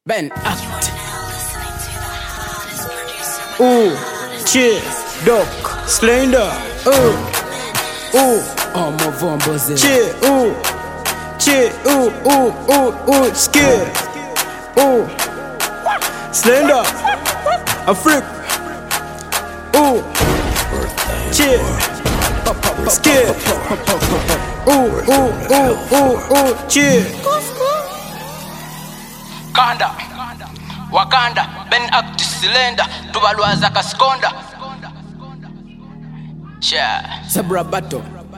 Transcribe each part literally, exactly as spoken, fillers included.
Ben Act. Ooh, chill, doc, slender. Ooh, ooh, oh my vomboze. Chill, ooh, chill, ooh, ooh, ooh, ooh, skill. Ooh, slender. A freak. Ooh, chill, skill. Ooh, ooh, ooh, ooh, ooh, chill. Kanda, Wakanda, Ben Act Cylinder, tubalwaza kaskonda. Yeah. Zebra battle.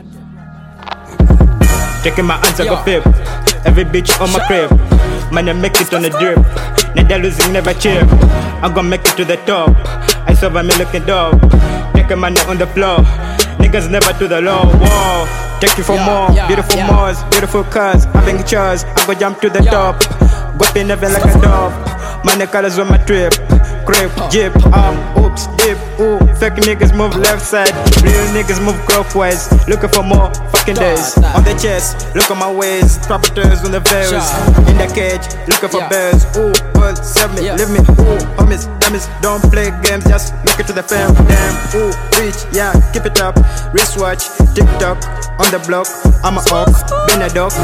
Taking my answer go pip. Every bitch on my crib. Man, I make it on the drip. Never losing, never cheer. I'm gonna make it to the top. I saw me looking dope. Taking my neck on the floor. Niggas never to the low. Whoa. Take you for Yeah, more. yeah, Beautiful yeah. Mars, beautiful cars. Having chores. I go jump to the Yeah. top. Go pin never like a dog. Man, colors on my trip. Crip, jeep, um, oops, dip, ooh. Fake niggas move left side. Real niggas move clockwise. Looking for more fucking days. On the chest, look at my ways. Properties on the veils. In the cage, looking for Yeah. birds. Ooh, well, save me, Yeah. leave me. Ooh, homies, dummies, don't play games. Just look into the fam. Damn, ooh, reach, yeah, keep it up. Wristwatch, TikTok, on the block. I'm a hawk, been a dog.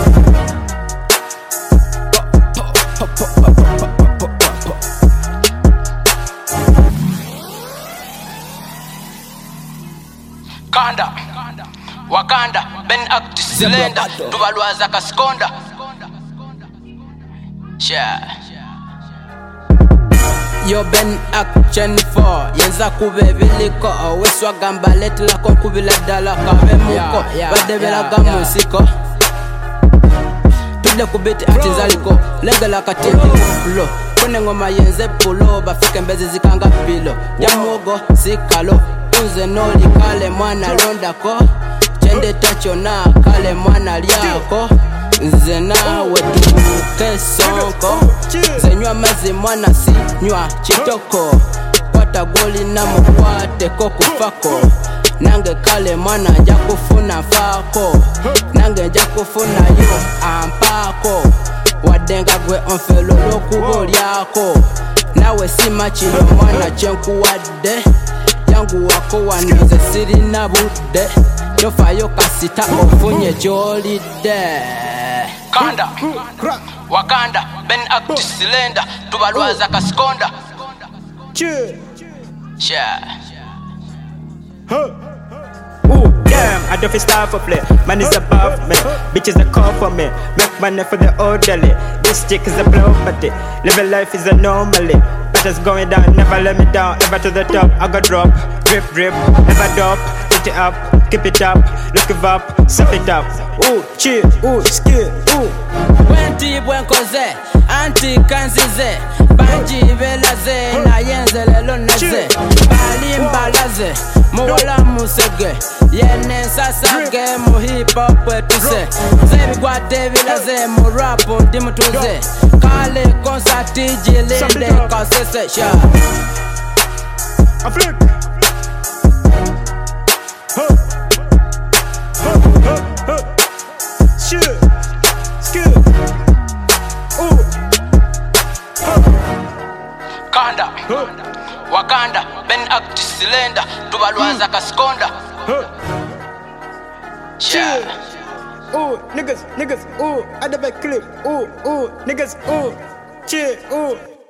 Kanda, Wakanda, Ben Act Cylinder, tubalwaza kaskonda. Yeah. Yo Ben Action for yenza kube biliko weswa gamba leti la konkubila dala kabe muko badebela gamusiko tude kubiti atinzaliko legala katimbi flow kone ngoma yenze pulo bafike mbezi zikanga pilo ya muogo sikalo unze noli kale mwana londako chende tacho na kale mwana lyako nze nawe tubuke sonko zenywa mazi mwana si nywa chitoko kwata goli na mukwate ko kufako nange kale mwana nja kufuna fako nange nja kufuna yo ampako wadenga gwe onfelo lokubo lyako nawe si machilo mwana chenku wadde yangu wako wanoze siri na budde yofayo kasita ofunye jolide. Kanda, Wakanda, Ben Act Cylinder, tubalwaza kaskonda. Chill. Yeah. Ooh, damn, I don't feel style for play. Man is above me, bitches a call for me. Make money for the orderly. This chick is a property. Living life is a normally. Battles going down, never let me down. Ever to the top, I got drop. Drip, drip, never drop. Put it up, keep it up. Look it up, sip it up. Ooh, chill, ooh, skill, ooh. Wenti bwenkoze, anti kanzize banji belaze, na yenze lelo naze balimbalaze, muwala musege yene sasage, mu hip hop wetuse zebi gwate bilaze, mu rap ndi mutuze kale konsati jilinde kasese sha A flip. Huh. Huh, huh, huh. Chill, skill. Ooh. Huh. Kanda, Huh. Wakanda, Ben Act Cylinder, tubalwaza kaskonda. Huh. Yeah. Ooh, niggas, niggas, ooh, I the back clip, ooh, ooh, niggas, ooh, chill, ooh.